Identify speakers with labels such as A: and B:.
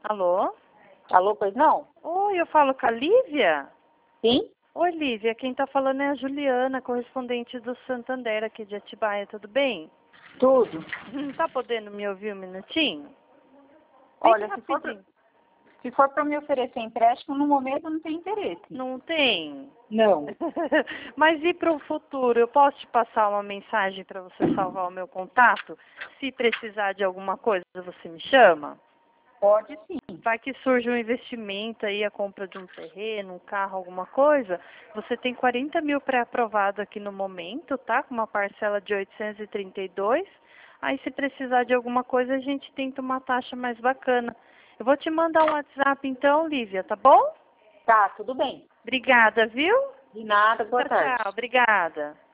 A: Alô?
B: Alô, pois não?
A: Oi, eu falo com a Lívia?
B: Sim?
A: Oi, Lívia, quem tá falando é a Juliana, correspondente do Santander aqui de Atibaia, tudo bem?
B: Tudo.
A: Tá podendo me ouvir um minutinho? Bem
B: Olha,
A: rapidinho.
B: se for para me oferecer empréstimo, no momento eu não tenho interesse.
A: Não tem?
B: Não.
A: Mas e para o futuro? Eu posso te passar uma mensagem para você salvar o meu contato? Se precisar de alguma coisa, você me chama?
B: Pode sim.
A: Vai que surge um investimento aí, a compra de um terreno, um carro, alguma coisa. Você tem 40 mil pré-aprovado aqui no momento, tá? Com uma parcela de 832. Aí se precisar de alguma coisa, a gente tenta uma taxa mais bacana. Eu vou te mandar um WhatsApp então, Lívia, tá bom?
B: Tá, tudo bem.
A: Obrigada, viu?
B: De nada, boa
A: Tchau,
B: tarde.
A: tchau. Obrigada.